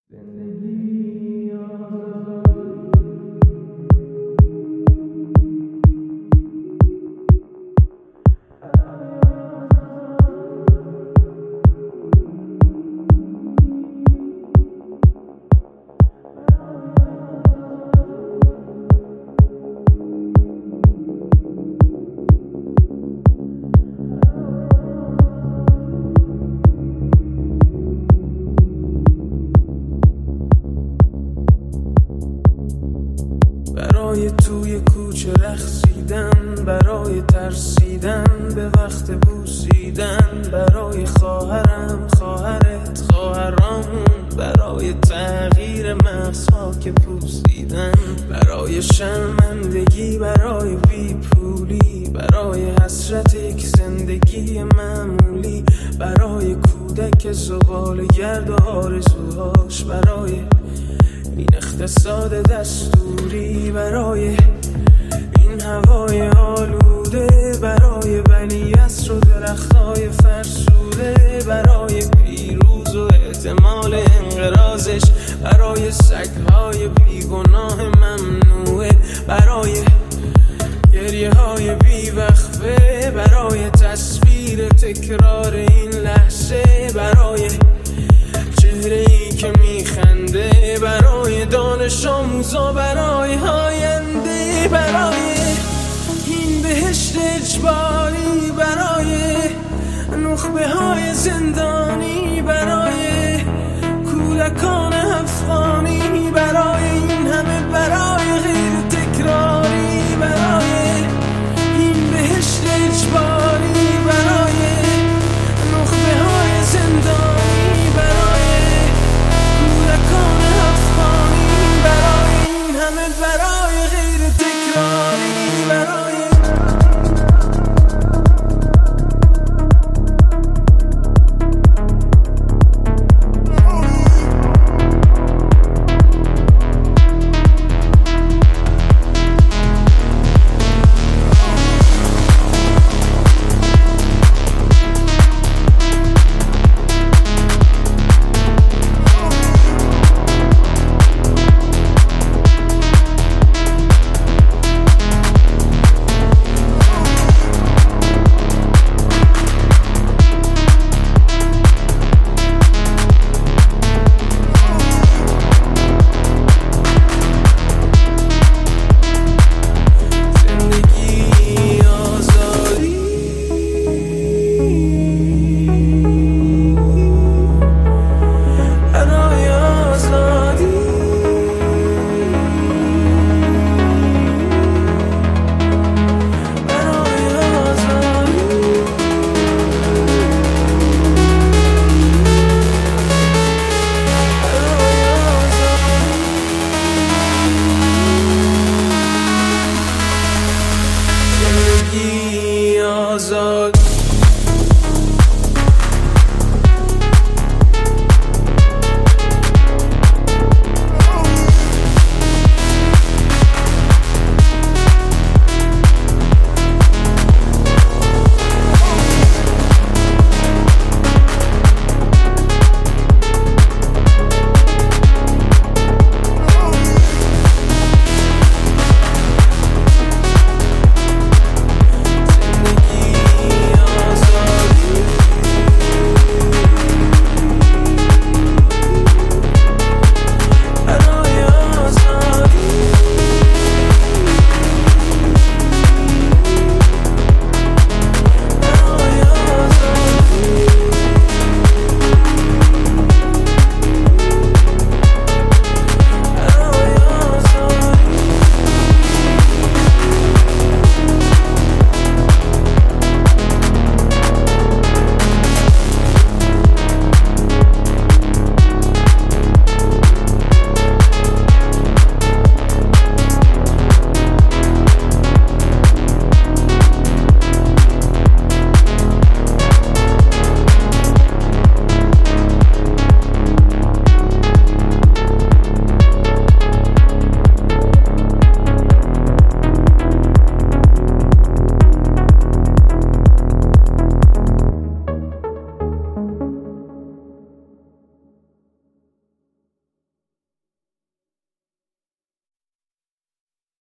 برای توی کوچه رقصیدن، برای ترسیدن به وقت بوسیدن، برای خواهرم، خواهرت، خواهرامون، برای تغییر مغزها که پوسیدن، برای شرمندگی، برای بیپولی، برای حسرت یک زندگی معمولی، برای کودک زباله‌گرد و آرزوهاش، برای این اقتصاد دستوری، برای این هوای آلوده، برای ولیعصر و درختای فرسوده، برای پیروز و احتمال انقراضش، برای سگهای بیگناه ممنوعه، برای گریه های بیوقفه، برای تصویر تکرار این لحظه، برای چهره ای که میخنده، برای دانش آموزا، برای آینده، برای این بهشت اجباری، برای نخبه ها